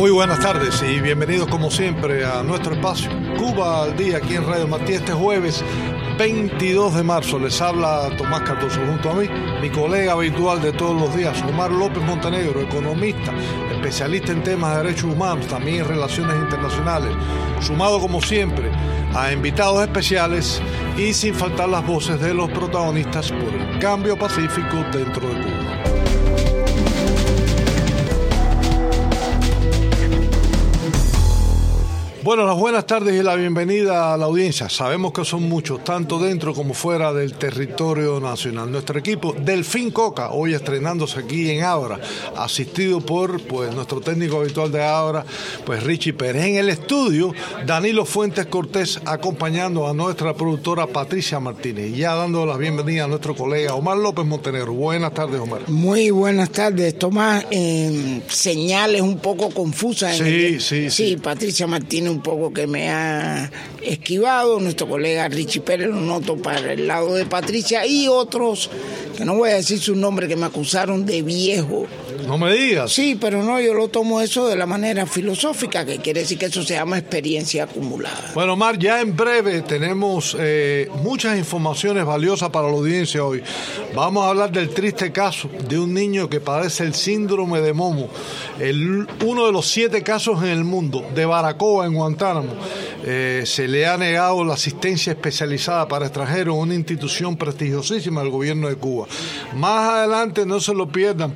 Muy buenas tardes y bienvenidos como siempre a nuestro espacio Cuba al Día aquí en Radio Martí. Este jueves 22 de marzo les habla Tomás Cardoso junto a mí, mi colega habitual de todos los días, Omar López Montenegro, economista, especialista en temas de derechos humanos, también en relaciones internacionales, sumado como siempre a invitados especiales y sin faltar las voces de los protagonistas por el cambio pacífico dentro de Cuba. Bueno, las buenas tardes y la bienvenida a la audiencia. Sabemos que son muchos, tanto dentro como fuera del territorio nacional. Nuestro equipo, Delfín Coca, hoy estrenándose aquí en Ágora, asistido por nuestro técnico habitual de Ágora, Richie Pérez. En el estudio, Danilo Fuentes Cortés, acompañando a nuestra productora Patricia Martínez. Y ya dando la bienvenida a nuestro colega Omar López Montenegro. Buenas tardes, Omar. Muy buenas tardes, Tomás. Señales un poco confusas. Sí, Patricia Martínez un poco que me ha esquivado, nuestro colega Richie Pérez lo noto para el lado de Patricia y otros, que no voy a decir su nombre, que me acusaron de viejo. No me digas. Sí, pero no, yo lo tomo eso de la manera filosófica, que quiere decir que eso se llama experiencia acumulada. Bueno, Omar, ya en breve tenemos muchas informaciones valiosas para la audiencia hoy. Vamos a hablar del triste caso de un niño que padece el síndrome de Momo, uno de los 7 casos en el mundo, de Baracoa, en Guantánamo. Se le ha negado la asistencia especializada para extranjeros en una institución prestigiosísima del gobierno de Cuba. Más adelante, no se lo pierdan,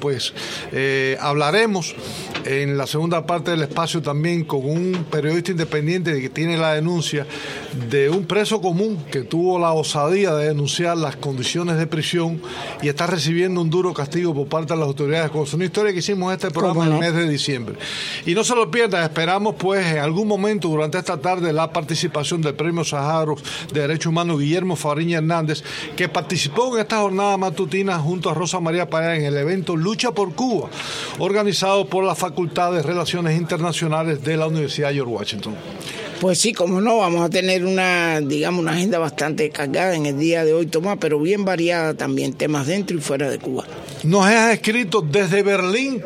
hablaremos en la segunda parte del espacio también con un periodista independiente que tiene la denuncia de un preso común que tuvo la osadía de denunciar las condiciones de prisión y está recibiendo un duro castigo por parte de las autoridades. Es una historia que hicimos en este programa en el mes de diciembre. Y no se lo pierdan, esperamos en algún momento durante esta tarde la participación del Premio Sájarov de Derechos Humanos Guillermo Fariña Hernández, que participó en esta jornada matutina junto a Rosa María Payá en el evento Lucha por Cuba, organizado por la Facultad de Relaciones Internacionales de la Universidad George Washington. Pues sí, como no, vamos a tener una agenda bastante cargada en el día de hoy, Tomás, pero bien variada también, temas dentro y fuera de Cuba. Nos has escrito desde Berlín,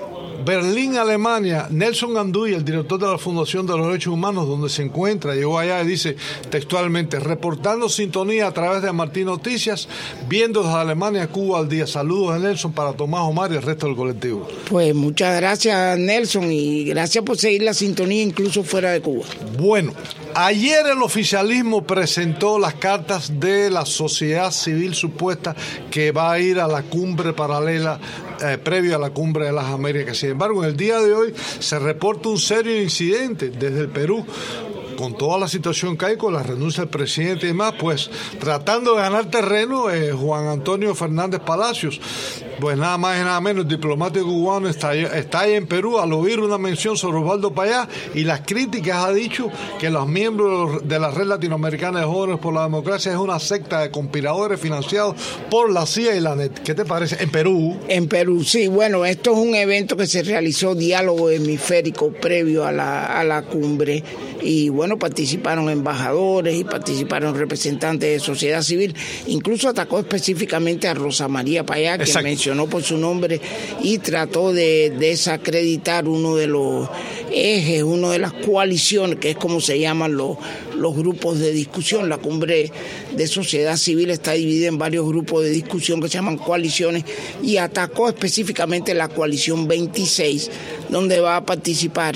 Alemania, Nelson Ganduy, el director de la Fundación de los Derechos Humanos, donde se encuentra, llegó allá y dice textualmente: reportando sintonía a través de Martí Noticias, viendo desde Alemania, Cuba al día. Saludos de Nelson para Tomás, Omar y el resto del colectivo. Pues muchas gracias, Nelson, y gracias por seguir la sintonía incluso fuera de Cuba. Bueno, ayer el oficialismo presentó las cartas de la sociedad civil supuesta que va a ir a la cumbre paralela previo a la cumbre de las Américas. Sin embargo, en el día de hoy se reporta un serio incidente desde el Perú, con toda la situación que hay, con la renuncia del presidente y demás, tratando de ganar terreno, Juan Antonio Fernández Palacios, nada más y nada menos, el diplomático cubano está ahí en Perú, al oír una mención sobre Osvaldo Payá y las críticas, ha dicho que los miembros de la Red Latinoamericana de Jóvenes por la Democracia es una secta de conspiradores financiados por la CIA y la NET. ¿Qué te parece? En Perú, sí, esto es un evento que se realizó, diálogo hemisférico previo a la cumbre, y participaron embajadores y participaron representantes de sociedad civil. Incluso atacó específicamente a Rosa María Payá, que mencionó por su nombre y trató de desacreditar uno de los ejes, una de las coaliciones, que es como se llaman los grupos de discusión. La cumbre de sociedad civil está dividida en varios grupos de discusión que se llaman coaliciones, y atacó específicamente la coalición 26, donde va a participar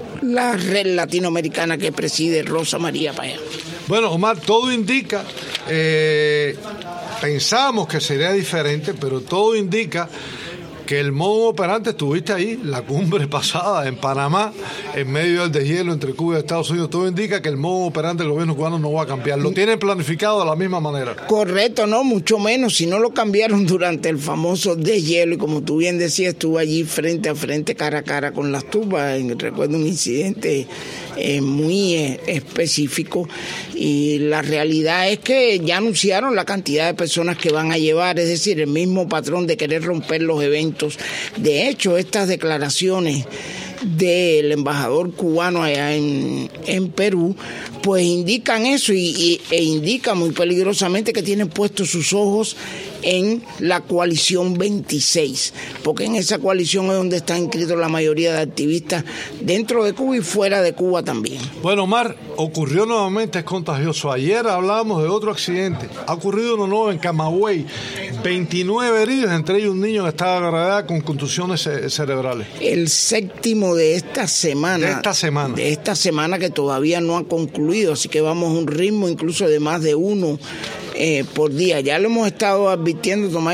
la red latinoamericana que preside Rosa María Payá. Bueno, Omar, todo indica, pensamos que sería diferente, pero todo indica que el modo operante, estuviste ahí, la cumbre pasada en Panamá, en medio del deshielo entre Cuba y Estados Unidos, todo indica que el modo operante del gobierno cubano no va a cambiar. ¿Lo tienen planificado de la misma manera? Correcto, no, mucho menos, si no lo cambiaron durante el famoso deshielo, y como tú bien decías, estuve allí frente a frente, cara a cara con las tumbas. Recuerdo un incidente muy específico, y la realidad es que ya anunciaron la cantidad de personas que van a llevar, es decir, el mismo patrón de querer romper los eventos. De hecho, estas declaraciones del embajador cubano allá en Perú, pues indican eso e indican muy peligrosamente que tienen puestos sus ojos en la coalición 26, porque en esa coalición es donde están inscritos la mayoría de activistas dentro de Cuba y fuera de Cuba también. Bueno, Omar, ocurrió nuevamente, es contagioso. Ayer hablábamos de otro accidente. Ha ocurrido uno nuevo en Camagüey. 29 heridos, entre ellos un niño que estaba de gravedad con contusiones cerebrales. El séptimo de esta semana. De esta semana que todavía no ha concluido, así que vamos a un ritmo incluso de más de uno por día. Ya lo hemos estado advirtiendo, Tomás,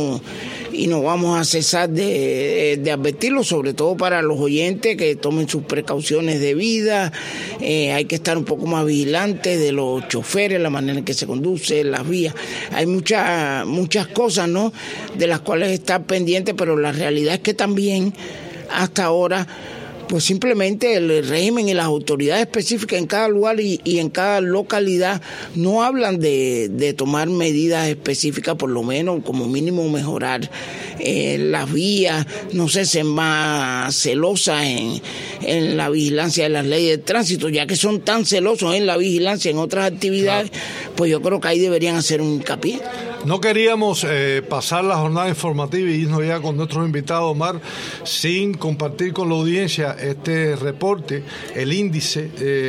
y no vamos a cesar de advertirlo, sobre todo para los oyentes que tomen sus precauciones debidas. Hay que estar un poco más vigilantes de los choferes, la manera en que se conduce, las vías. Hay muchas cosas, ¿no?, de las cuales estar pendiente, pero la realidad es que también hasta ahora pues simplemente el régimen y las autoridades específicas en cada lugar y en cada localidad no hablan de tomar medidas específicas, por lo menos como mínimo mejorar las vías, no sé, ser más celosas en la vigilancia de las leyes de tránsito, ya que son tan celosos en la vigilancia en otras actividades, pues yo creo que ahí deberían hacer un hincapié. No queríamos pasar la jornada informativa y irnos ya con nuestros invitados, Omar, sin compartir con la audiencia este reporte, el índice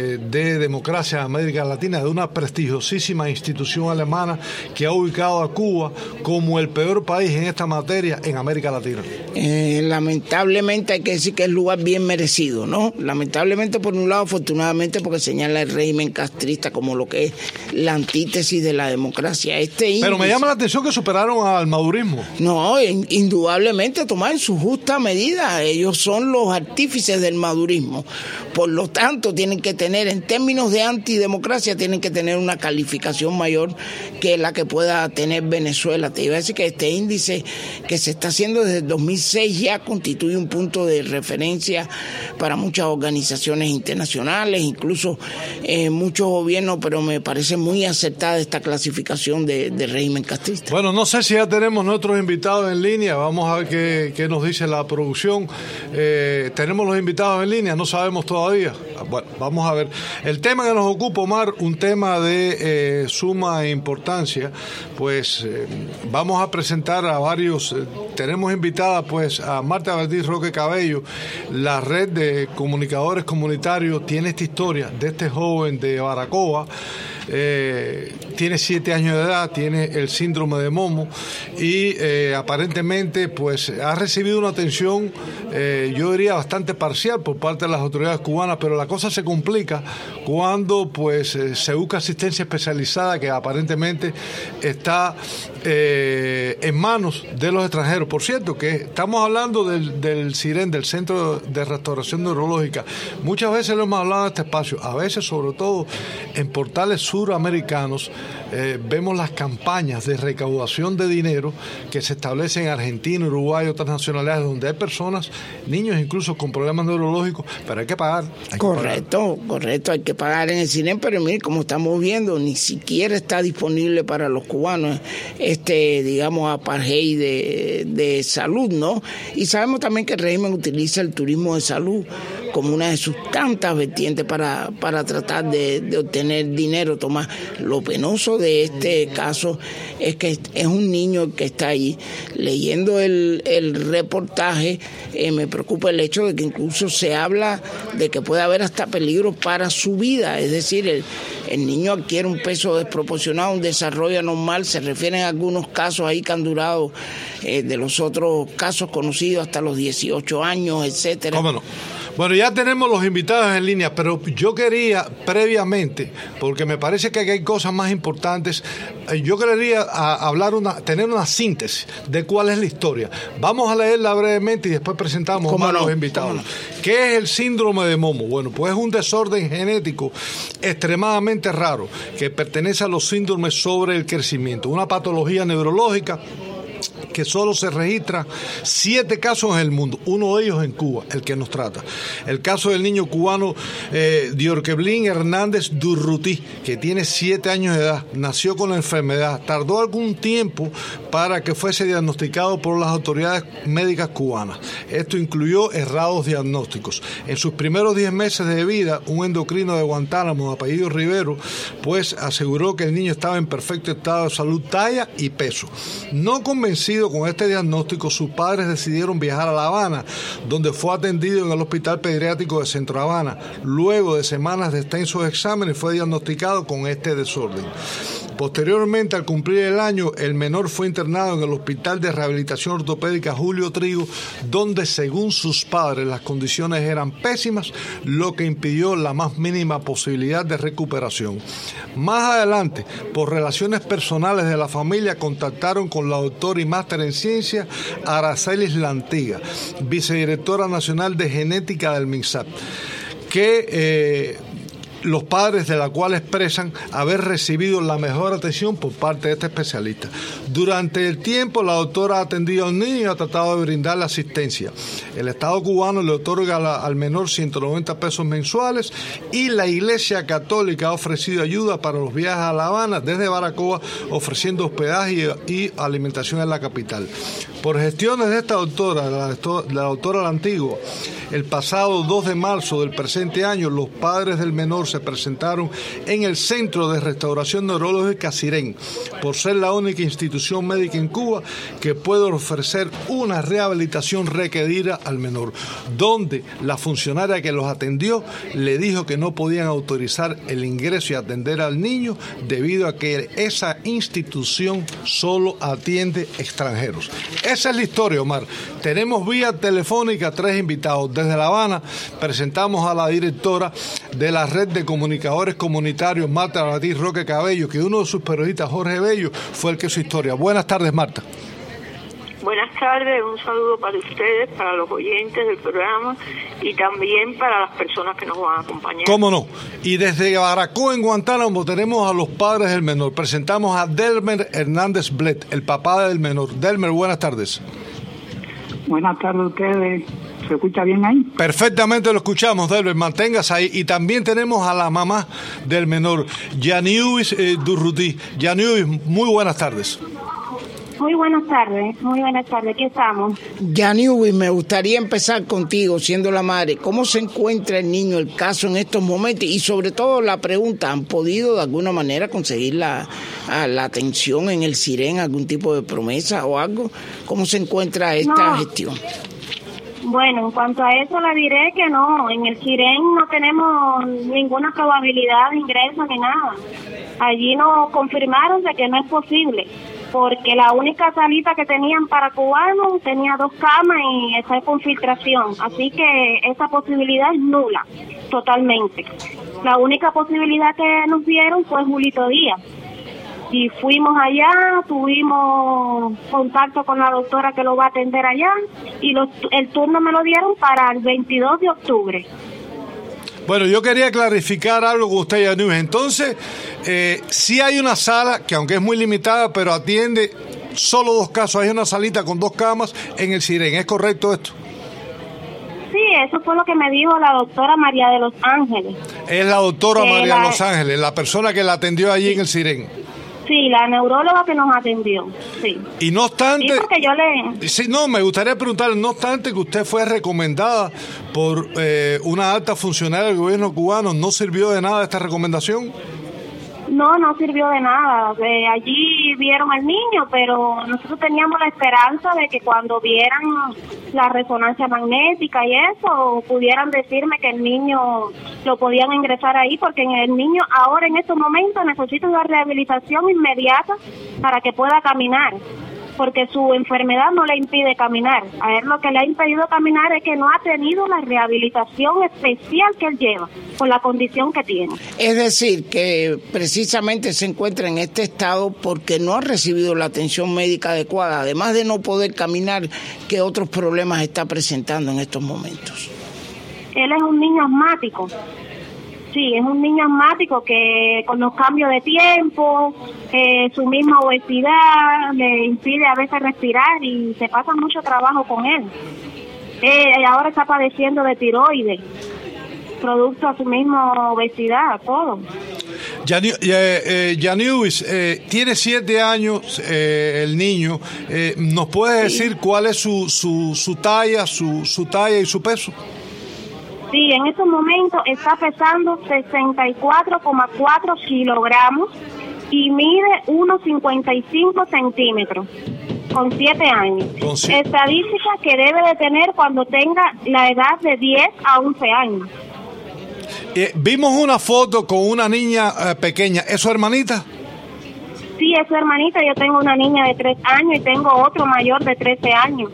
de democracia en América Latina, de una prestigiosísima institución alemana que ha ubicado a Cuba como el peor país en esta materia en América Latina. Lamentablemente hay que decir que es lugar bien merecido, ¿no? Lamentablemente por un lado, afortunadamente porque señala el régimen castrista como lo que es la antítesis de la democracia. Pero me llama la atención que superaron al madurismo. No, indudablemente tomar su justa medida. Ellos son los artífices del madurismo. Por lo tanto, tienen que tener, en términos de antidemocracia, tienen que tener una calificación mayor que la que pueda tener Venezuela. Te iba a decir que este índice que se está haciendo desde el 2006 ya constituye un punto de referencia para muchas organizaciones internacionales, incluso muchos gobiernos, pero me parece muy acertada esta clasificación de régimen castrista. Bueno, no sé si ya tenemos nuestros invitados en línea, vamos a ver qué nos dice la producción. ¿Tenemos los invitados en línea? No sabemos todavía. Bueno, vamos a ver. El tema que nos ocupa, Omar, un tema de suma importancia, pues vamos a presentar a varios, tenemos invitada pues a Marta Verdiz Roque Cabello. La red de comunicadores comunitarios tiene esta historia de este joven de Baracoa. Tiene 7 años de edad, tiene el síndrome de Momo y aparentemente pues ha recibido una atención yo diría bastante parcial por parte de las autoridades cubanas, pero la cosa se complica cuando pues se busca asistencia especializada que aparentemente está en manos de los extranjeros. Por cierto, que estamos hablando del CIREN, del Centro de Restauración Neurológica. Muchas veces lo hemos hablado en este espacio, a veces sobre todo en portales suramericanos vemos las campañas de recaudación de dinero que se establecen en Argentina, Uruguay y otras nacionalidades donde hay personas, niños incluso con problemas neurológicos, pero hay que pagar. Correcto, hay que pagar en el CIREN, pero mire, como estamos viendo, ni siquiera está disponible para los cubanos digamos, apartheid de salud, ¿no? Y sabemos también que el régimen utiliza el turismo de salud como una de sus tantas vertientes para tratar de obtener dinero. Tomás, lo penoso de este caso es que es un niño que está ahí. Leyendo el reportaje, me preocupa el hecho de que incluso se habla de que puede haber hasta peligro para su vida, es decir, el niño adquiere un peso desproporcionado, un desarrollo anormal. Se refieren a algunos casos ahí que han durado de los otros casos conocidos hasta los 18 años, etcétera. ¿Cómo no? Bueno, ya tenemos los invitados en línea, pero yo quería previamente, porque me parece que hay cosas más importantes, yo quería tener una síntesis de cuál es la historia. Vamos a leerla brevemente y después presentamos a los invitados. ¿Qué es el síndrome de Momo? Bueno, pues es un desorden genético extremadamente raro que pertenece a los síndromes sobre el crecimiento, una patología neurológica que solo se registran 7 casos en el mundo, uno de ellos en Cuba, el que nos trata. El caso del niño cubano Diorqueblin Hernández Durruti, que tiene 7 años de edad, nació con la enfermedad, tardó algún tiempo para que fuese diagnosticado por las autoridades médicas cubanas. Esto incluyó errados diagnósticos. En sus primeros 10 meses de vida, un endocrino de Guantánamo, de apellido Rivero, pues aseguró que el niño estaba en perfecto estado de salud, talla y peso. No convencido con este diagnóstico, sus padres decidieron viajar a La Habana, donde fue atendido en el Hospital Pediátrico de Centro Habana. Luego de semanas de extensos exámenes, fue diagnosticado con este desorden. Posteriormente, al cumplir el año, el menor fue internado en el Hospital de Rehabilitación Ortopédica Julio Trigo, donde, según sus padres, las condiciones eran pésimas, lo que impidió la más mínima posibilidad de recuperación. Más adelante, por relaciones personales de la familia, contactaron con la doctora y máster en ciencia Aracelis Lantiga, vicedirectora nacional de genética del MINSAP, que los padres de la cual expresan haber recibido la mejor atención por parte de este especialista. Durante el tiempo, la doctora ha atendido al niño y ha tratado de brindarle asistencia. El Estado cubano le otorga al menor 190 pesos mensuales y la Iglesia Católica ha ofrecido ayuda para los viajes a La Habana desde Baracoa, ofreciendo hospedaje y alimentación en la capital. Por gestiones de esta doctora, la doctora Lantigua, el pasado 2 de marzo del presente año, los padres del menor se presentaron en el Centro de Restauración Neurológica Sirén, por ser la única institución médica en Cuba que puede ofrecer una rehabilitación requerida al menor, donde la funcionaria que los atendió le dijo que no podían autorizar el ingreso y atender al niño debido a que esa institución solo atiende extranjeros. Esa es la historia, Omar. Tenemos vía telefónica 3 invitados. Desde La Habana presentamos a la directora de la Red de Comunicadores Comunitarios, Marta Ortiz Roque Cabello, que uno de sus periodistas, Jorge Bello, fue el que hizo historia. Buenas tardes, Marta. Buenas tardes, un saludo para ustedes, para los oyentes del programa y también para las personas que nos van a acompañar. ¿Cómo no? Y desde Baracoa, en Guantánamo, tenemos a los padres del menor. Presentamos a Delmer Hernández Blet, el papá del menor. Delmer, buenas tardes. Buenas tardes a ustedes. ¿Se escucha bien ahí? Perfectamente lo escuchamos, Delmer, manténgase ahí. Y también tenemos a la mamá del menor, Yaniuis Durruti. Yaniuis, muy buenas tardes. Muy buenas tardes, aquí estamos. Yaniuis, me gustaría empezar contigo, siendo la madre. ¿Cómo se encuentra el niño, el caso en estos momentos? Y sobre todo la pregunta, ¿han podido de alguna manera conseguir la atención en el Sirén, algún tipo de promesa o algo? ¿Cómo se encuentra esta gestión? Bueno, en cuanto a eso le diré que no, en el Sirén no tenemos ninguna probabilidad de ingreso ni nada. Allí nos confirmaron de que no es posible, porque la única salita que tenían para cubanos tenía 2 camas y está con filtración, así que esa posibilidad es nula, totalmente. La única posibilidad que nos dieron fue Julito Díaz. Y fuimos allá, tuvimos contacto con la doctora que lo va a atender allá y el turno me lo dieron para el 22 de octubre. Bueno, yo quería clarificar algo con usted, Yaniuis. Entonces, sí hay una sala que aunque es muy limitada, pero atiende solo 2 casos. Hay una salita con 2 camas en el Sirén. ¿Es correcto esto? Sí, eso fue lo que me dijo la doctora María de Los Ángeles. Es la doctora María de Los Ángeles, la persona que la atendió allí en el Sirén. Sí, la neuróloga que nos atendió, sí. Y no obstante... Sí, porque yo le... Sí, no, me gustaría preguntarle, no obstante que usted fue recomendada por una alta funcionaria del gobierno cubano, ¿no sirvió de nada esta recomendación? No sirvió de nada. Allí vieron al niño, pero nosotros teníamos la esperanza de que cuando vieran la resonancia magnética y eso, pudieran decirme que el niño lo podían ingresar ahí, porque el niño ahora en estos momentos necesita una rehabilitación inmediata para que pueda caminar, porque su enfermedad no le impide caminar. A él lo que le ha impedido caminar es que no ha tenido la rehabilitación especial que él lleva, por la condición que tiene. Es decir, que precisamente se encuentra en este estado porque no ha recibido la atención médica adecuada, además de no poder caminar, ¿qué otros problemas está presentando en estos momentos? Él es un niño asmático. Sí, es un niño asmático que con los cambios de tiempo, su misma obesidad le impide a veces respirar y se pasa mucho trabajo con él. Ahora está padeciendo de tiroides, producto a su misma obesidad, todo. Yaniuis, tiene 7 años el niño. ¿Nos puede decir cuál es su talla, su talla y su peso? Sí, en estos momentos está pesando 64,4 kilogramos y mide 1,55 centímetros, con 7 años. Estadística que debe de tener cuando tenga la edad de 10 a 11 años. Vimos una foto con una niña pequeña. ¿Es su hermanita? Sí, es su hermanita. Yo tengo una niña de 3 años y tengo otro mayor de 13 años.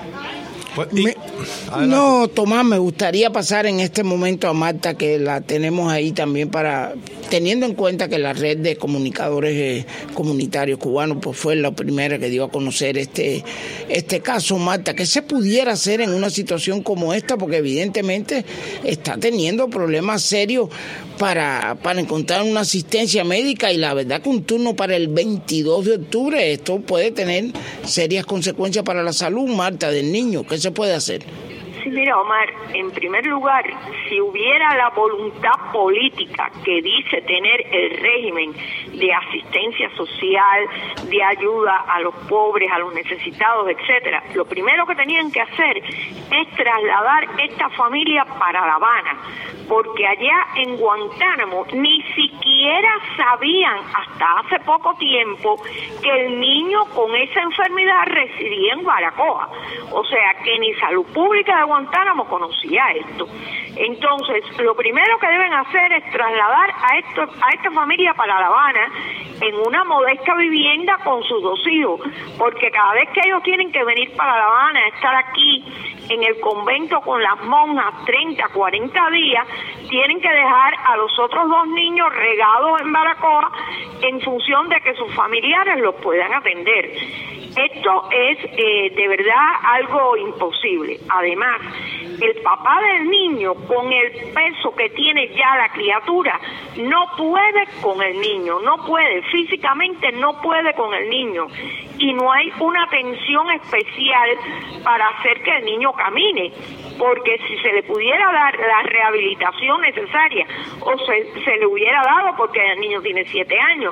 No, Tomás, me gustaría pasar en este momento a Marta, que la tenemos ahí también, para teniendo en cuenta que la red de comunicadores comunitarios cubanos pues fue la primera que dio a conocer este caso. Marta, ¿qué se pudiera hacer en una situación como esta? Porque evidentemente está teniendo problemas serios para encontrar una asistencia médica, y la verdad que un turno para el 22 de octubre, esto puede tener serias consecuencias para la salud, Marta, del niño. ¿Qué se puede hacer? Sí, mira, Omar, en primer lugar, si hubiera la voluntad política que dice tener el régimen de asistencia social, de ayuda a los pobres, a los necesitados, etcétera, lo primero que tenían que hacer es trasladar esta familia para La Habana, porque allá en Guantánamo ni siquiera sabían hasta hace poco tiempo que el niño con esa enfermedad residía en Baracoa. O sea, que ni Salud Pública de Guantánamo conocía esto. Entonces, lo primero que deben hacer es trasladar a esta familia para La Habana en una modesta vivienda con sus 2 hijos, porque cada vez que ellos tienen que venir para La Habana, estar aquí en el convento con las monjas 30, 40 días, tienen que dejar a los otros 2 niños regados en Baracoa en función de que sus familiares los puedan atender. Esto es de verdad algo imposible. Además, el papá del niño, con el peso que tiene ya la criatura, no puede con el niño, no puede, físicamente no puede con el niño, y no hay una atención especial para hacer que el niño camine, porque si se le pudiera dar la rehabilitación necesaria, o se le hubiera dado, porque el niño tiene 7 años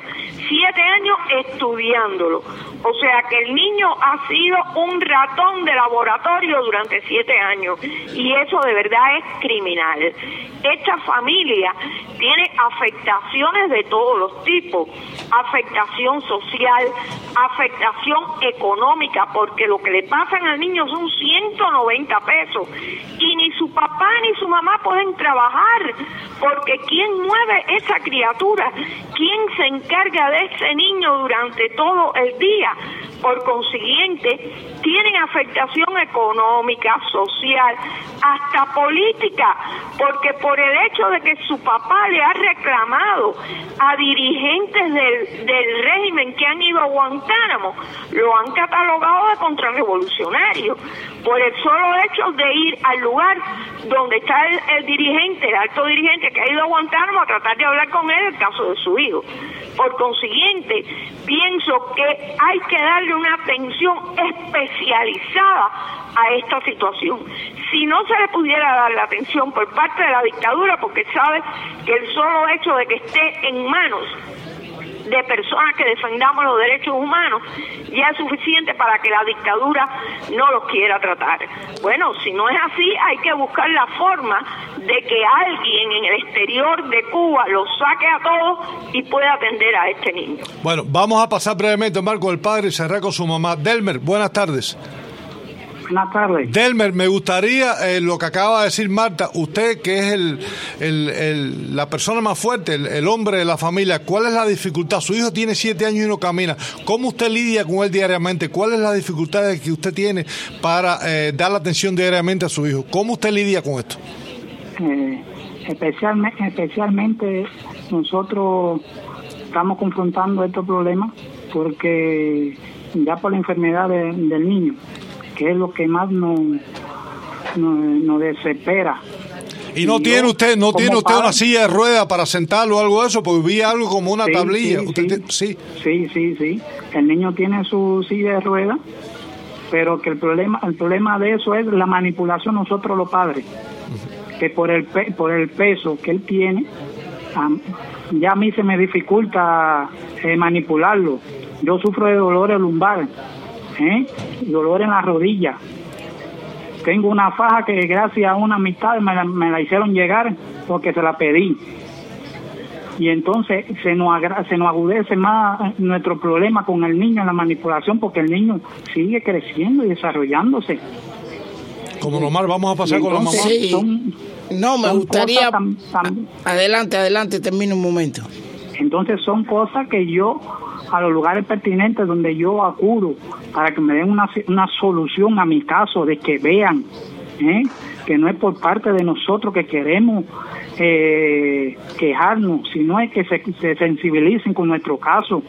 estudiándolo, o sea que el niño ha sido un ratón de laboratorio durante 7 años, y eso de verdad es criminal. Esta familia tiene afectaciones de todos los tipos, afectación social, afectación económica, porque lo que le pasa al niño son 190 pesos, y ni su papá ni su mamá pueden trabajar, porque ¿quién mueve esa criatura? ¿Quién se encarga de ese niño durante todo el día? Por consiguiente, tienen afectación económica, social, hasta política, porque por el hecho de que su papá le ha reclamado a dirigentes del régimen que han ido a Guantánamo, lo han catalogado de contrarrevolucionario, por el solo hecho de ir al lugar donde está el dirigente, el alto dirigente que ha ido a Guantánamo a tratar de hablar con él el caso de su hijo. Por consiguiente, pienso que hay que darle una atención especializada a esta situación. Si no se le pudiera dar la atención por parte de la dictadura, porque sabe que el solo hecho de que esté en manos de personas que defendamos los derechos humanos ya es suficiente para que la dictadura no los quiera tratar. Bueno, si no es así, hay que buscar la forma de que alguien en el exterior de Cuba los saque a todos y pueda atender a este niño. Bueno, vamos a pasar brevemente, Marco, el padre, y cerrar con su mamá. Delmer, buenas tardes. Buenas tardes. Delmer, me gustaría lo que acaba de decir Marta, usted que es la persona más fuerte, el hombre de la familia, ¿cuál es la dificultad? Su hijo tiene 7 años y no camina. ¿Cómo usted lidia con él diariamente? ¿Cuál es la dificultad que usted tiene para dar la atención diariamente a su hijo? ¿Cómo usted lidia con esto? Especialmente nosotros estamos confrontando estos problemas porque ya por la enfermedad del niño, que es lo que más nos desespera. ¿Y no tiene usted una silla de ruedas para sentarlo o algo de eso? Porque vi algo como una tablilla. Sí. El niño tiene su silla de ruedas, pero que el problema de eso es la manipulación nosotros los padres, que por el peso que él tiene, ya a mí se me dificulta manipularlo. Yo sufro de dolores lumbares, dolor en la rodilla. Tengo una faja que gracias a una amistad me la hicieron llegar porque se la pedí. Y entonces se nos agudece más nuestro problema con el niño en la manipulación, porque el niño sigue creciendo y desarrollándose. Como normal, vamos a pasar con la mamá. Sí. Me gustaría... Adelante, termino un momento. Entonces son cosas que yo, a los lugares pertinentes donde yo acudo, para que me den una solución a mi caso, de que vean que no es por parte de nosotros que queremos quejarnos, sino es que se sensibilicen con nuestro caso.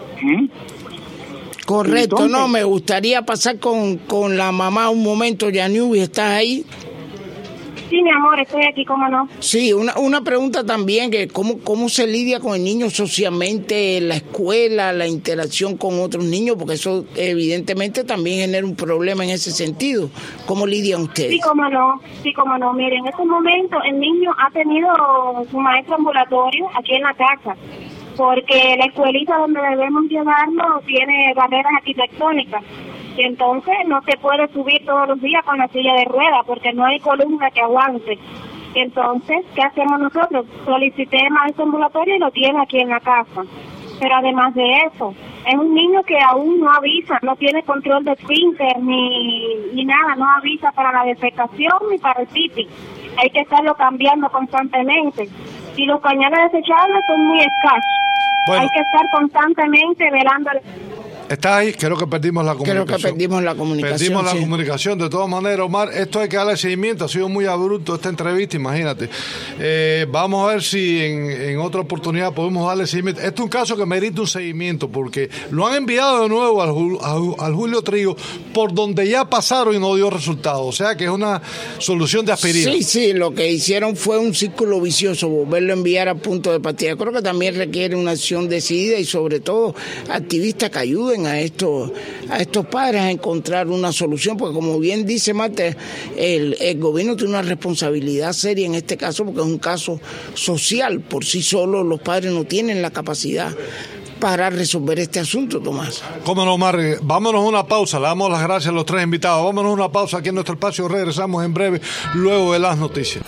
Correcto. Entonces, me gustaría pasar con la mamá un momento. Yaniubi, ¿estás ahí? Sí, mi amor, estoy aquí, ¿cómo no? Sí, una pregunta también, que cómo se lidia con el niño socialmente en la escuela, la interacción con otros niños, porque eso evidentemente también genera un problema en ese sentido. ¿Cómo lidian ustedes? Sí, cómo no. Miren, en este momento el niño ha tenido su maestro ambulatorio aquí en la casa, porque la escuelita donde debemos llevarlo tiene barreras arquitectónicas. Y entonces no se puede subir todos los días con la silla de ruedas porque no hay columna que aguante. Entonces, ¿qué hacemos nosotros? Solicité maestro ambulatorio y lo tiene aquí en la casa. Pero además de eso, es un niño que aún no avisa, no tiene control de esfínter ni nada, no avisa para la defecación ni para el pipí. Hay que estarlo cambiando constantemente. Y los pañales desechables son muy escasos. Bueno, hay que estar constantemente velando. ¿Está ahí? Creo que perdimos la comunicación. Perdimos la comunicación. De todas maneras, Omar, esto hay que darle seguimiento. Ha sido muy abrupto esta entrevista, imagínate. Vamos a ver si en otra oportunidad podemos darle seguimiento. Este es un caso que merita un seguimiento, porque lo han enviado de nuevo al Julio Trigo, por donde ya pasaron y no dio resultado. O sea que es una solución de aspirina. Sí, lo que hicieron fue un círculo vicioso, volverlo a enviar a punto de partida. Creo que también requiere una acción decidida y sobre todo activistas que ayuden a estos padres a encontrar una solución, porque como bien dice Marta, el gobierno tiene una responsabilidad seria en este caso, porque es un caso social. Por sí solo los padres no tienen la capacidad para resolver este asunto, Tomás. Cómo no, Omar. Vámonos a una pausa. Le damos las gracias a los tres invitados. Vámonos a una pausa aquí en nuestro espacio. Regresamos en breve, luego de las noticias.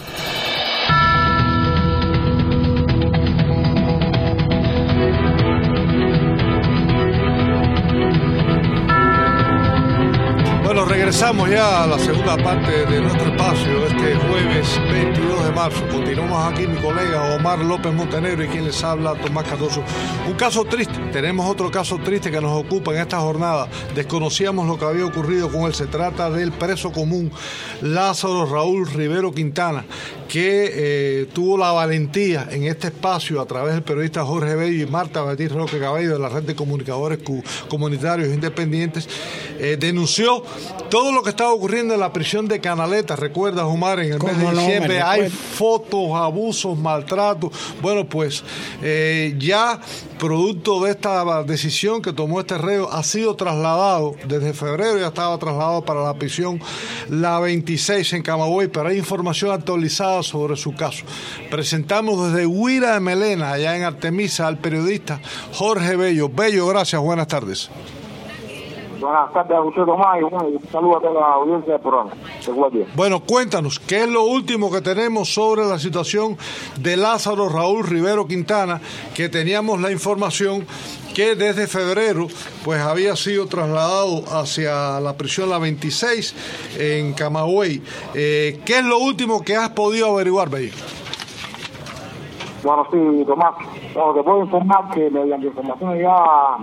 Regresamos ya a la segunda parte de nuestro espacio este jueves 22 de marzo. Continuamos aquí mi colega Omar López Montenegro y quien les habla, Tomás Cardoso. Un caso triste, tenemos otro caso triste que nos ocupa en esta jornada. Desconocíamos lo que había ocurrido con él. Se trata del preso común Lázaro Raúl Rivero Quintana, que tuvo la valentía en este espacio, a través del periodista Jorge Bello y Marta Beatriz Roque Cabello de la Red de Comunicadores Comunitarios Independientes, denunció todo lo que estaba ocurriendo en la prisión de Canaleta. ¿Recuerdas, Omar? En el mes de diciembre hay fotos, abusos, maltratos. Bueno, pues ya producto de esta decisión que tomó este reo, ha sido trasladado desde febrero, ya estaba trasladado para la prisión La 26 en Camagüey, pero hay información actualizada sobre su caso. Presentamos desde Huira de Melena, allá en Artemisa, al periodista Jorge Bello. Bello, gracias, buenas tardes. Buenas tardes a usted, Tomás, y un saludo a toda la audiencia del programa. Bueno, cuéntanos, ¿qué es lo último que tenemos sobre la situación de Lázaro Raúl Rivero Quintana? Que teníamos la información que desde febrero pues había sido trasladado hacia la prisión La 26 en Camagüey. ¿Qué es lo último que has podido averiguar, Bello? Bueno, sí, Tomás, bueno, te puedo informar que mediante información llegadas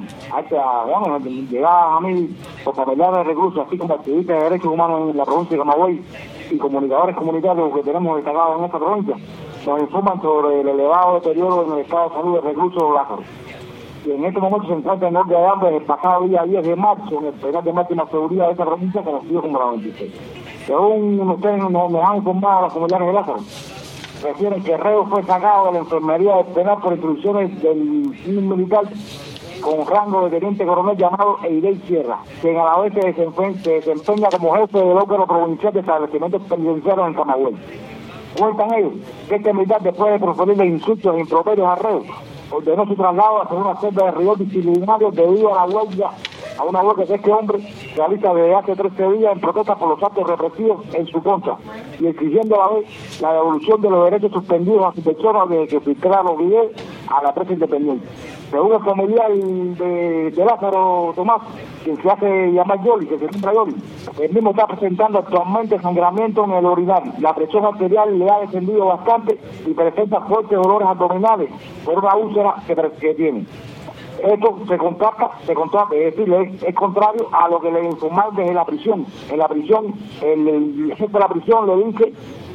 a mí por familiares de reclusos, así como activistas de derechos humanos en la provincia de Camagüey y comunicadores comunitarios que tenemos destacados en esta provincia, nos informan sobre el elevado deterioro en el estado de salud del recluso Lázaro. Y en este momento se encuentra en orden de hambre el pasado día 10 de marzo en el penal de máxima seguridad de esta provincia, conocido como La 26. Según ustedes nos han informado a los familiares de Lázaro, refieren que el reo fue sacado de la enfermería del penal por instrucciones del militar con rango de teniente coronel llamado Eidey Sierra, quien a la vez se desempeña como jefe del órgano provincial de establecimientos penitenciarios en Camagüey. Cuentan ellos que este militar, después de proferirle insultos e improperios al reo, ordenó su traslado hacia una celda de rigor disciplinario debido a una huelga que este hombre realiza desde hace 13 días en protesta por los actos represivos en su contra y exigiendo a la vez la devolución de los derechos suspendidos a su persona de que filtrara los videos a la prensa independiente. Según el familiar de Lázaro Tomás, quien se hace llamar Yoli, que se nombra Yoli, el mismo está presentando actualmente sangramiento en el urinario. La presión arterial le ha descendido bastante y presenta fuertes dolores abdominales por una úlcera que tiene. Esto se contrasta, es decir, es contrario a lo que le informaron desde la prisión. En la prisión, el jefe de la prisión le dice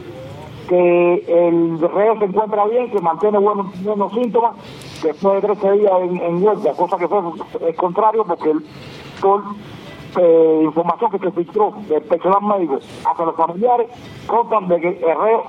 que el reo se encuentra bien, que mantiene buenos síntomas después de 13 días en huelga, cosa que es contrario porque por información que se filtró del personal médico hacia los familiares, contan de que el reo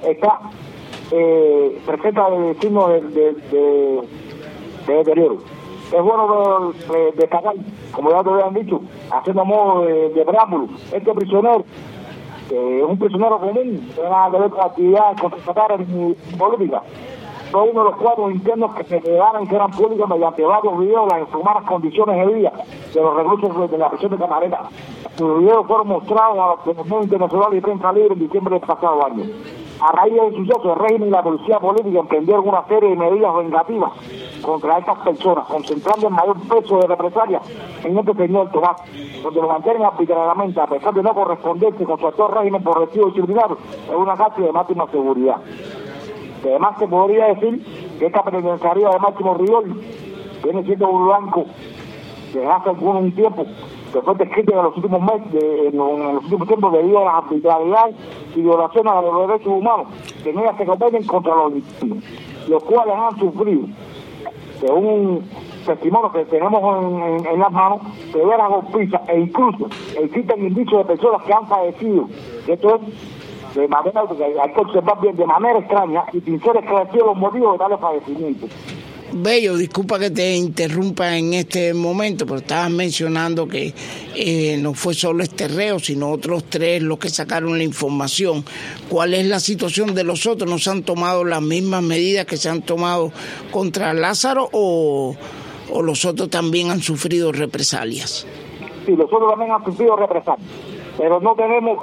presenta signos de deterioro. Es bueno destacar, como ya te habían dicho, haciendo modo de preámbulo, este prisionero, que es un prisionero común, que nada que ver con actividades contrastatarias ni políticas, fue uno de los 4 internos que se quedaron y que eran públicos mediante varios videos de las inhumanas condiciones de vida de los reclusos de la prisión de Camareta. Sus videos fueron mostrados a los medios internacionales y prensa libre en diciembre del pasado año. A raíz del suceso, el régimen y la policía política emprendieron una serie de medidas vengativas contra estas personas, concentrando el mayor peso de represalia en este señor Tomás, donde lo mantienen arbitrariamente, a pesar de no corresponderse con su actual régimen progresivo disciplinario, en una cárcel de máxima seguridad. Además, se podría decir que esta penitenciaría de máximo rigor viene siendo un blanco desde hace un tiempo, que fue descrito en los últimos meses, en los últimos tiempos, debido a las arbitrariedades y violaciones a los derechos humanos que en ellas se cometen contra los distintos, los cuales han sufrido, según un testimonio que tenemos en las manos, severas golpizas, e incluso existen indicios de personas que han fallecido. Esto es de manera que hay que observar bien, de manera extraña, y sin ser esclarecidos los motivos de tales fallecimientos. Bello, disculpa que te interrumpa en este momento, pero estabas mencionando que no fue solo este reo, sino otros 3 los que sacaron la información. ¿Cuál es la situación de los otros? ¿No se han tomado las mismas medidas que se han tomado contra Lázaro o los otros también han sufrido represalias? Sí, los otros también han sufrido represalias, pero no tenemos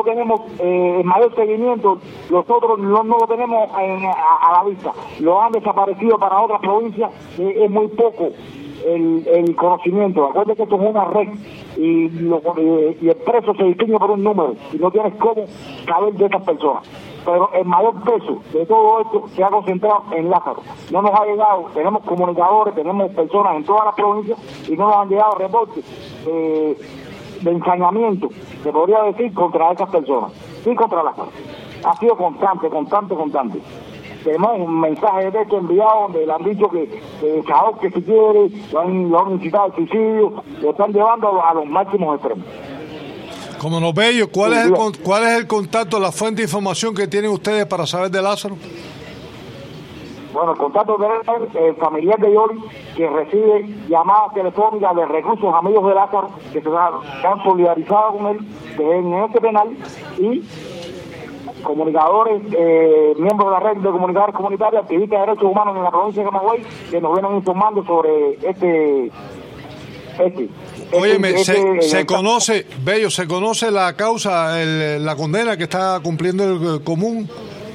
mayor seguimiento. Los otros no lo tenemos a la vista, los han desaparecido para otras provincias. Es muy poco el conocimiento. Acuérdate que esto es una red y el preso se distingue por un número y no tienes cómo saber de estas personas. Pero el mayor peso de todo esto se ha concentrado en Lázaro. No nos ha llegado, tenemos comunicadores, tenemos personas en todas las provincias y no nos han llegado reportes de ensañamiento, se podría decir, contra esas personas, sí contra Lázaro. Ha sido constante. Tenemos un mensaje de texto enviado donde le han dicho que si quiere, lo han incitado al suicidio, lo están llevando a los máximos extremos. Como nos Bello, ¿cuál es el contacto, la fuente de información que tienen ustedes para saber de Lázaro? Bueno, el contacto de el familiar de Yoli, que recibe llamadas telefónicas de reclusos amigos de Lázaro, que se han solidarizado con él en este penal, y comunicadores, miembros de la red de comunicadores comunitarios, activistas de derechos humanos en la provincia de Camagüey, que nos vienen informando sobre Óyeme, se conoce, Bello, ¿se conoce la causa, la condena que está cumpliendo el común?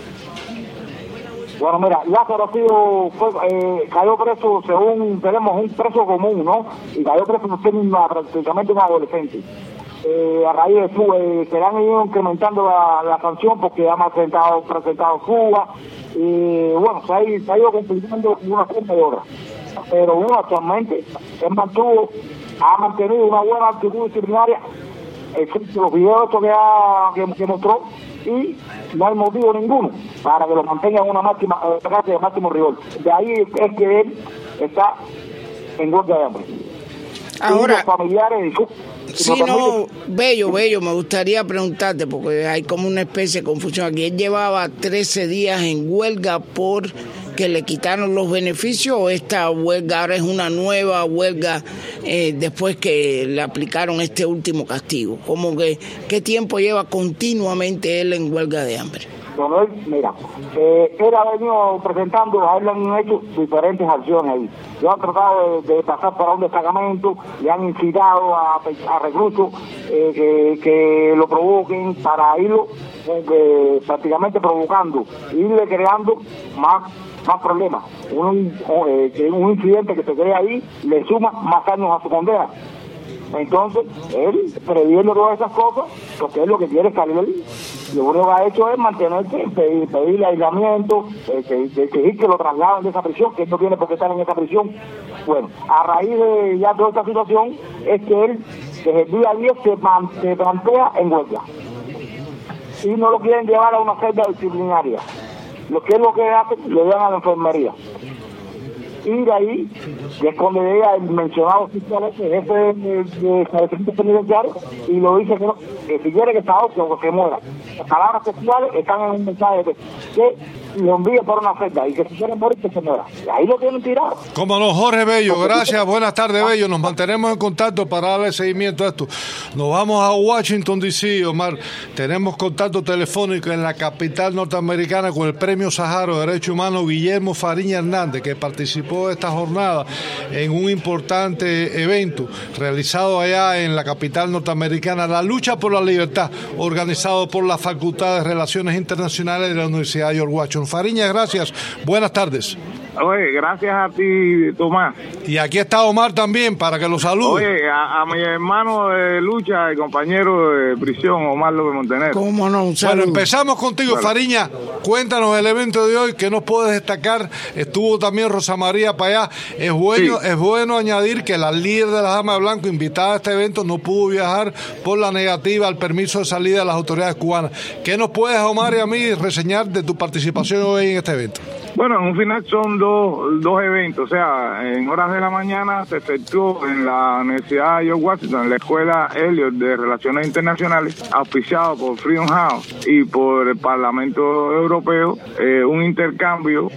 Bueno, mira, Lázaro cayó preso, según tenemos un preso común, ¿no? Y cayó preso prácticamente un adolescente. A raíz de eso se le han ido incrementando la sanción porque ha presentado fuga y bueno, se ha ido cumpliendo una serie de horas. Pero bueno, actualmente ha mantenido una buena actitud disciplinaria, los videos que mostró, y no hay motivo ninguno para que lo mantenga en una clase de máximo rigor. De ahí es que él está en huelga de hambre. Ahora, y los familiares. Sí, no, Bello, me gustaría preguntarte, porque hay como una especie de confusión aquí. Él llevaba 13 días en huelga por que le quitaron los beneficios, o esta huelga ahora es una nueva huelga después que le aplicaron este último castigo. Como que, ¿qué tiempo lleva continuamente él en huelga de hambre? Bueno, mira, él ha venido presentando, a él le han hecho diferentes acciones ahí. Lo han tratado de pasar para un destacamento, le han incitado a reclusos que lo provoquen para irlo prácticamente provocando, irle creando más problemas. Un incidente que se crea ahí le suma más años a su condena. Entonces, él, previendo todas esas cosas, porque él lo que quiere es salir, lo único que ha hecho es mantenerse, pedirle aislamiento, exigir que lo trasladen de esa prisión, que él no tiene por qué estar en esa prisión. Bueno, a raíz de ya toda esta situación, es que él, desde el día 10, se plantea en huelga. Y no lo quieren llevar a una celda disciplinaria. Lo que hace, lo llevan a la enfermería. Y de ahí, que es cuando llega el mencionado oficial, el jefe de establecimiento penitenciario, y lo dice que si quiere que está o que muera. Las palabras sexuales están en un mensaje que lo envíe por una celda y que si quiere morir, que se muera. Y ahí lo tienen tirado. Cómo no, Jorge Bello, gracias, buenas tardes, Bello. Nos mantenemos en contacto para darle seguimiento a esto. Nos vamos a Washington, D.C., Omar. Tenemos contacto telefónico en la capital norteamericana con el Premio Sájaro de Derechos Humanos, Guillermo Fariña Hernández, que participó de esta jornada en un importante evento realizado allá en la capital norteamericana, la lucha por la libertad, organizado por la Facultad de Relaciones Internacionales de la Universidad de George Washington. Fariña, gracias. Buenas tardes. Oye, gracias a ti, Tomás. Y aquí está Omar también, para que lo salude. Oye, a mi hermano de lucha y compañero de prisión, Omar López Montenegro. ¿Cómo no? Un saludo. Bueno, empezamos contigo, bueno. Fariña. Cuéntanos el evento de hoy, ¿qué nos puedes destacar? Estuvo también Rosa María Payá. Es bueno añadir que la líder de las Damas de Blanco, invitada a este evento, no pudo viajar por la negativa al permiso de salida de las autoridades cubanas. ¿Qué nos puedes, Omar y a mí, reseñar de tu participación hoy en este evento? Bueno, en un final son dos eventos, o sea, en horas de la mañana se efectuó en la Universidad de George Washington, en la Escuela Elliott de Relaciones Internacionales, auspiciado por Freedom House y por el Parlamento Europeo, un intercambio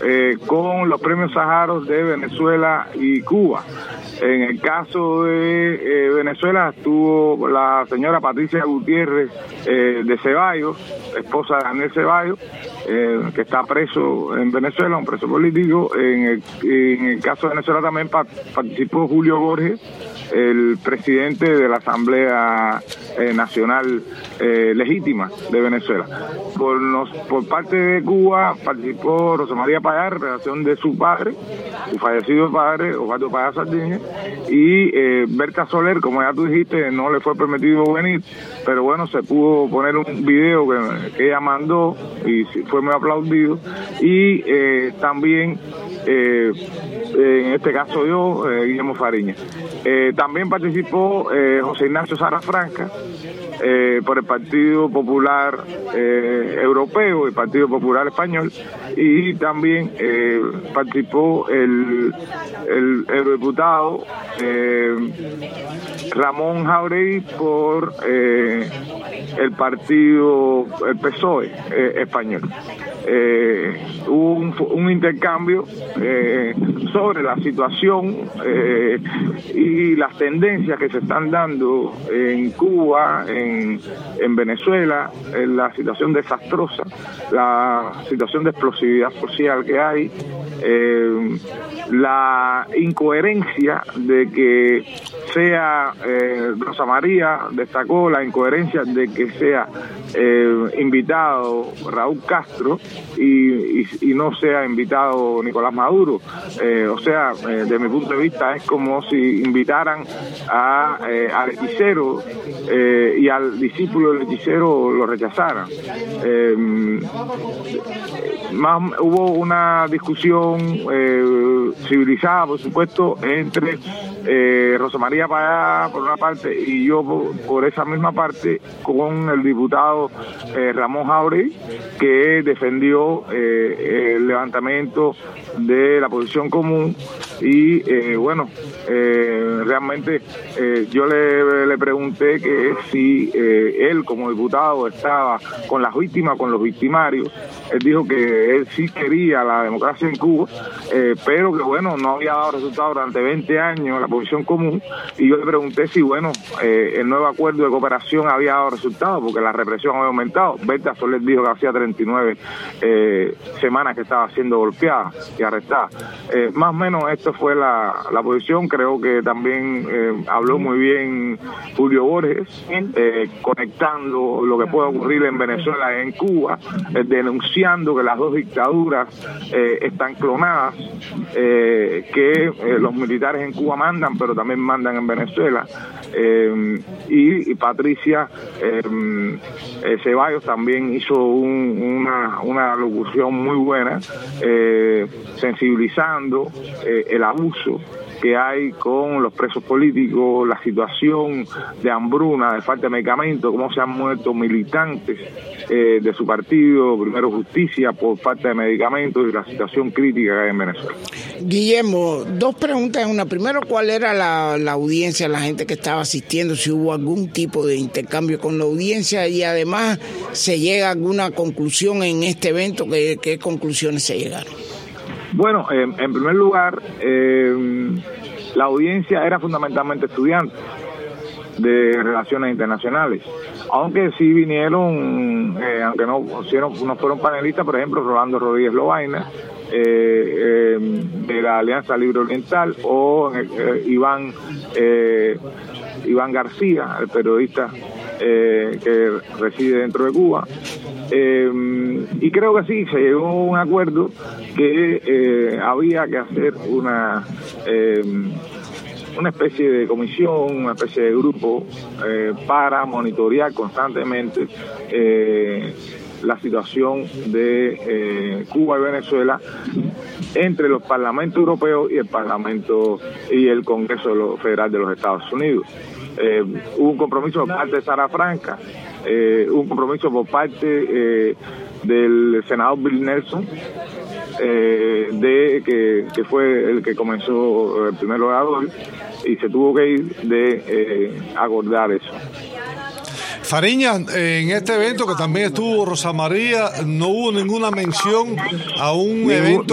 con los premios Sájaros de Venezuela y Cuba. En el caso de Venezuela estuvo la señora Patricia Gutiérrez de Ceballos, esposa de Daniel Ceballos, que está preso en Venezuela, un preso político. En el caso de Venezuela también participó Julio Borges, el presidente de la Asamblea Nacional Legítima de Venezuela. Por parte de Cuba participó Rosa María Payá, en relación de su padre, su fallecido padre, Osvaldo Payá Sardinha, y Berta Soler, como ya tú dijiste, no le fue permitido venir, pero bueno, se pudo poner un video que ella mandó y fue muy aplaudido, y también en este caso yo, Guillermo Fariña. También participó José Ignacio Sarafranca por el Partido Popular Europeo y Partido Popular Español, y también participó el eurodiputado Ramón Jáuregui por el PSOE español. Hubo un intercambio sobre la situación y las tendencias que se están dando en Cuba, en Venezuela, en la situación desastrosa, la situación de explosividad social que hay, la incoherencia de que sea, Rosa María destacó la incoherencia de que sea invitado Raúl Castro y no sea invitado Nicolás Maduro. O sea, de mi punto de vista es como si invitaran al hechicero y al discípulo del hechicero lo rechazaran. Hubo una discusión civilizada, por supuesto, entre Rosa María Payá por una parte y yo por esa misma parte con el diputado Ramón Jáuregui, que defendió el levantamiento de la posición común y realmente yo le pregunté que si él como diputado estaba con las víctimas, con los victimarios. Él dijo que él sí quería la democracia en Cuba, pero que no había dado resultado durante 20 años la posición común, y yo le pregunté si el nuevo acuerdo de cooperación había dado resultado, porque la represión había aumentado. Berta Soler dijo que hacía 39 semanas que estaba siendo golpeada y arrestada. Más o menos esto fue la posición. Creo que también habló muy bien Julio Borges, conectando lo que puede ocurrir en Venezuela y en Cuba, denunciando que las dos dictaduras están clonadas, que los militares en Cuba mandan, pero también mandan en Venezuela, y Patricia Ceballos también hizo una locución muy buena, sensibilizando el abuso que hay con los presos políticos, la situación de hambruna, de falta de medicamentos, cómo se han muerto militantes de su partido, Primero Justicia, por falta de medicamentos, y la situación crítica que hay en Venezuela. Guillermo, dos preguntas en una. Primero, ¿cuál era la audiencia, la gente que estaba asistiendo, si hubo algún tipo de intercambio con la audiencia? Y además, ¿se llega a alguna conclusión en este evento? ¿Qué conclusiones se llegaron? Bueno, en primer lugar, la audiencia era fundamentalmente estudiantes de Relaciones Internacionales, aunque sí vinieron, aunque no fueron panelistas, por ejemplo, Rolando Rodríguez Lobaina, de la Alianza Libre Oriental, o Iván García, el periodista que reside dentro de Cuba. Y creo que sí, se llegó a un acuerdo que había que hacer una especie de comisión, una especie de grupo para monitorear constantemente la situación de Cuba y Venezuela entre los parlamentos europeos y el Parlamento y el Congreso Federal de los Estados Unidos. Hubo un compromiso por parte de Sara Franca, un compromiso por parte del senador Bill Nelson, que fue el que comenzó el primer orador, y se tuvo que ir de acordar eso. Fariña, en este evento que también estuvo Rosa María, no hubo ninguna mención a un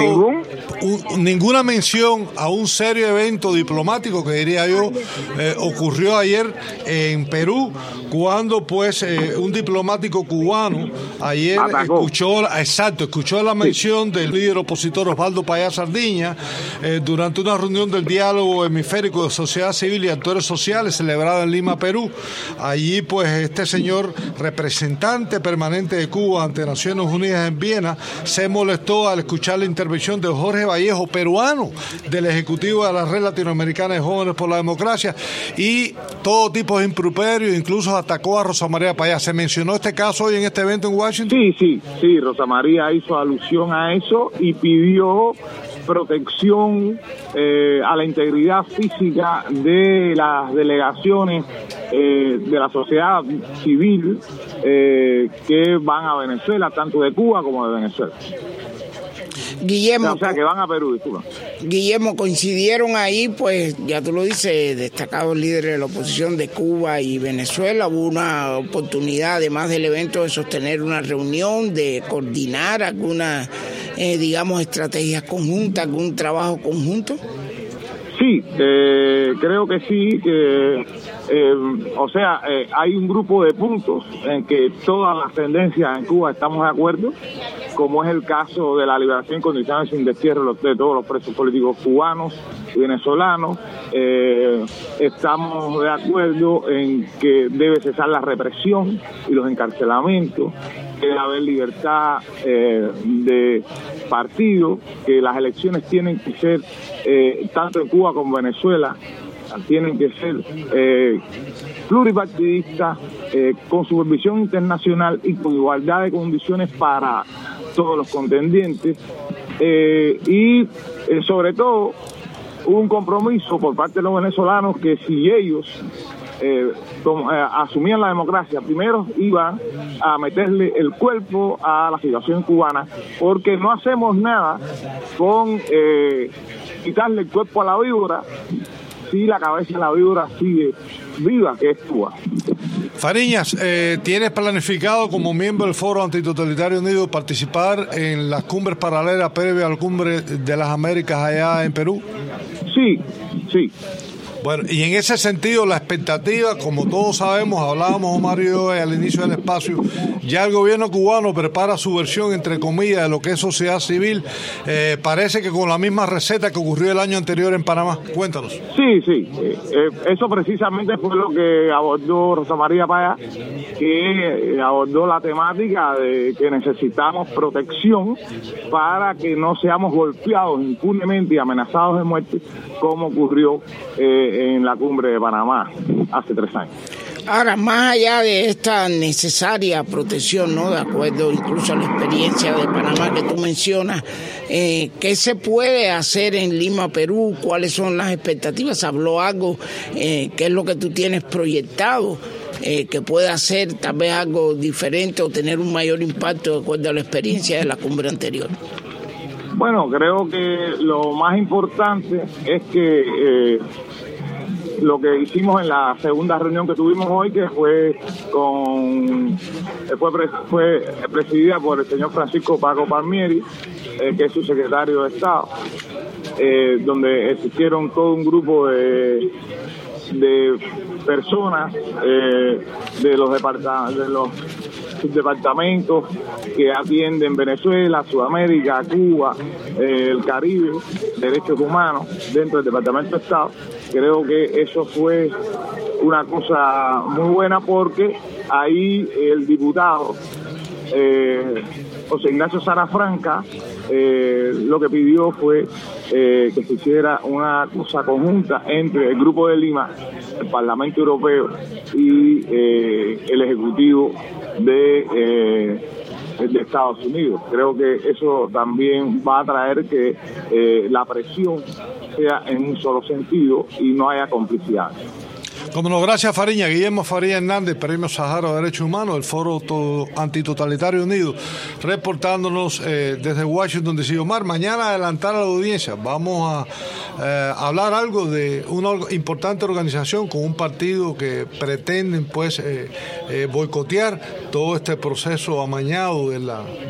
ninguna mención a un serio evento diplomático que diría yo ocurrió ayer en Perú, cuando pues un diplomático cubano ayer escuchó la mención del líder opositor Osvaldo Payá Sardiña durante una reunión del diálogo hemisférico de sociedad civil y actores sociales celebrada en Lima, Perú. Allí pues este señor representante permanente de Cuba ante Naciones Unidas en Viena se molestó al escuchar la intervención de Jorge Vallejo, peruano, del Ejecutivo de la Red Latinoamericana de Jóvenes por la Democracia, y todo tipo de improperios, incluso atacó a Rosa María Payá. ¿Se mencionó este caso hoy en este evento en Washington? Sí, Rosa María hizo alusión a eso y pidió protección a la integridad física de las delegaciones de la sociedad civil que van a Venezuela, tanto de Cuba como de Venezuela. Guillermo, o sea, que van a Perú, disculpa. Guillermo, coincidieron ahí, pues, ya tú lo dices, destacados líderes de la oposición de Cuba y Venezuela. Hubo una oportunidad, además del evento, de sostener una reunión, de coordinar algunas, estrategias conjuntas, algún trabajo conjunto. Sí, creo que sí, que hay un grupo de puntos en que todas las tendencias en Cuba estamos de acuerdo, como es el caso de la liberación incondicional sin destierro de todos los presos políticos cubanos y venezolanos. Estamos de acuerdo en que debe cesar la represión y los encarcelamientos, que debe haber libertad de partido, que las elecciones tienen que ser, tanto en Cuba como en Venezuela, tienen que ser pluripartidistas, con supervisión internacional y con igualdad de condiciones para todos los contendientes, y sobre todo hubo un compromiso por parte de los venezolanos que si ellos asumían la democracia, primero iban a meterle el cuerpo a la situación cubana, porque no hacemos nada con quitarle el cuerpo a la víbora si la cabeza de la víbora sigue viva, que es Cuba. Fariñas, ¿tienes planificado como miembro del Foro Antitotalitario Unido participar en las cumbres paralelas previas a la Cumbre de las Américas allá en Perú? Sí. Bueno, y en ese sentido, la expectativa, como todos sabemos, hablábamos Omar y yo al inicio del espacio, ya el gobierno cubano prepara su versión, entre comillas, de lo que es sociedad civil. Parece que con la misma receta que ocurrió el año anterior en Panamá. Cuéntanos. Sí. Eso precisamente fue lo que abordó Rosa María Paya, que abordó la temática de que necesitamos protección para que no seamos golpeados impunemente y amenazados de muerte, como ocurrió en la cumbre de Panamá hace 3 años. Ahora, más allá de esta necesaria protección, ¿no? De acuerdo incluso a la experiencia de Panamá que tú mencionas, ¿qué se puede hacer en Lima, Perú? ¿Cuáles son las expectativas? ¿Habló algo? ¿Qué es lo que tú tienes proyectado? Que puede hacer tal vez algo diferente o tener un mayor impacto de acuerdo a la experiencia de la cumbre anterior. Bueno, creo que lo más importante es que lo que hicimos en la segunda reunión que tuvimos hoy, que fue presidida por el señor Francisco Paco Palmieri, que es su secretario de Estado, donde existieron todo un grupo de personas de los subdepartamentos que atienden Venezuela, Sudamérica, Cuba, el Caribe, derechos humanos dentro del Departamento de Estado. Creo que eso fue una cosa muy buena, porque ahí el diputado José Ignacio Sarafranca lo que pidió fue que se hiciera una cosa conjunta entre el Grupo de Lima, el Parlamento Europeo y el Ejecutivo de Estados Unidos. Creo que eso también va a traer que la presión sea en un solo sentido y no haya complicidad. Como no, gracias Fariña. Guillermo Farías Hernández, Premio Sahara de Derechos Humanos, del Foro Antitotalitario Unido, reportándonos desde Washington DC. Omar, mañana adelantar a la audiencia, vamos a hablar algo de una importante organización con un partido que pretenden boicotear todo este proceso amañado de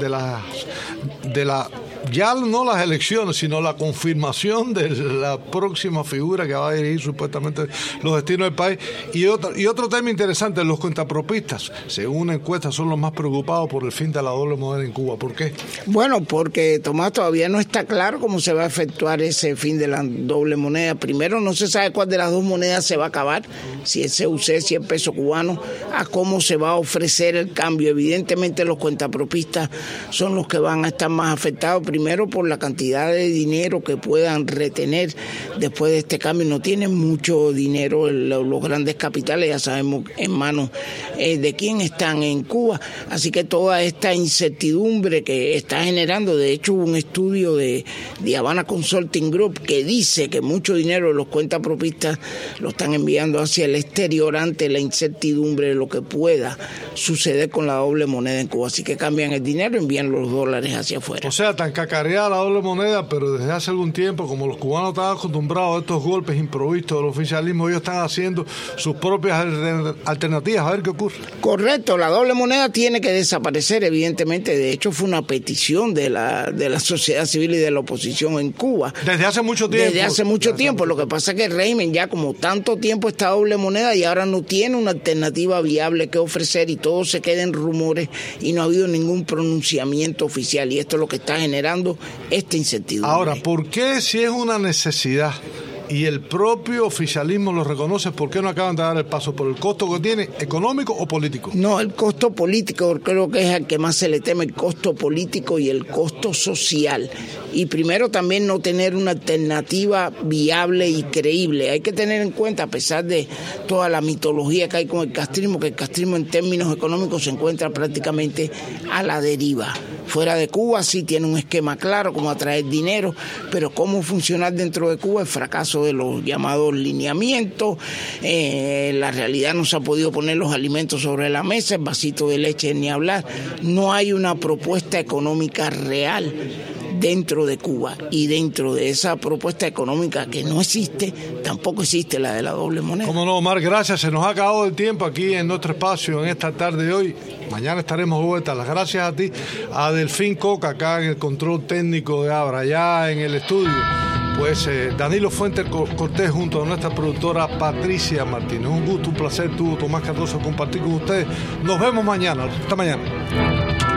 la ya no las elecciones, sino la confirmación de la próxima figura que va a dirigir supuestamente los destinos del país. Y otro tema interesante, los cuentapropistas, según una encuesta, son los más preocupados por el fin de la doble moneda en Cuba. ¿Por qué? Bueno, porque, Tomás, todavía no está claro cómo se va a efectuar ese fin de la doble moneda. Primero, no se sabe cuál de las dos monedas se va a acabar, si el CUC, si el peso cubano, a cómo se va a ofrecer el cambio. Evidentemente, los cuentapropistas son los que van a estar más afectados. Primero, por la cantidad de dinero que puedan retener después de este cambio. No tienen mucho dinero los grandes capitales, ya sabemos en manos de quién están en Cuba. Así que toda esta incertidumbre que está generando, de hecho hubo un estudio de Havana Consulting Group que dice que mucho dinero de los cuentapropistas lo están enviando hacia el exterior ante la incertidumbre de lo que pueda suceder con la doble moneda en Cuba. Así que cambian el dinero, envían los dólares hacia afuera. O sea, tan cacareada la doble moneda, pero desde hace algún tiempo, como los cubanos están acostumbrados a estos golpes improvistos del oficialismo, ellos están haciendo sus propias alternativas, a ver qué ocurre. Correcto, la doble moneda tiene que desaparecer, evidentemente. De hecho, fue una petición de la sociedad civil y de la oposición en Cuba. Desde hace mucho tiempo. Lo que pasa es que el régimen ya como tanto tiempo está doble moneda y ahora no tiene una alternativa viable que ofrecer y todo se queda en rumores y no ha habido ningún pronunciamiento oficial, y esto es lo que está generando esta incertidumbre. Ahora, ¿por qué, si es una necesidad y el propio oficialismo lo reconoce, por qué no acaban de dar el paso? ¿Por el costo que tiene, económico o político? No, el costo político creo que es al que más se le teme, el costo político y el costo conflicto social. Y primero también no tener una alternativa viable y creíble. Hay que tener en cuenta, a pesar de toda la mitología que hay con el castrismo, que el castrismo en términos económicos se encuentra prácticamente a la deriva. Fuera de Cuba sí tiene un esquema claro, cómo atraer dinero, pero cómo funcionar dentro de Cuba, el fracaso de los llamados lineamientos, la realidad no se ha podido poner los alimentos sobre la mesa, el vasito de leche ni hablar. No hay una propuesta económica real dentro de Cuba, y dentro de esa propuesta económica que no existe, tampoco existe la de la doble moneda. Cómo no, Omar, gracias. Se nos ha acabado el tiempo aquí en nuestro espacio en esta tarde de hoy. Mañana estaremos de vuelta. Las gracias a ti, a Delfín Coca, acá en el control técnico de Abra, allá en el estudio. Pues Danilo Fuentes Cortés junto a nuestra productora Patricia Martínez. Un gusto, un placer, Tomás Cardoso, compartir con ustedes. Nos vemos mañana. Hasta mañana.